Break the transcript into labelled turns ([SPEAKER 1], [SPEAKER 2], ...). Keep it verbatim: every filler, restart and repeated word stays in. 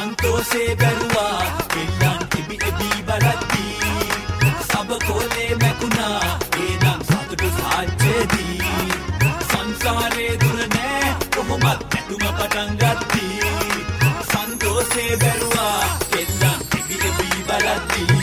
[SPEAKER 1] සන්තෝෂේ බැරුවා එල්ලන් තිබි එබි බලද්දී සබ කොලේ මැකුණා ඒනම් සතුටු සාජ්‍යදී සංසාරේ දුර නෑ කොහොමත් නැතුම පටන් ගත්දී සන්තෝෂේ බැරුවා එල්ලන් තිබි එබි බලද්දී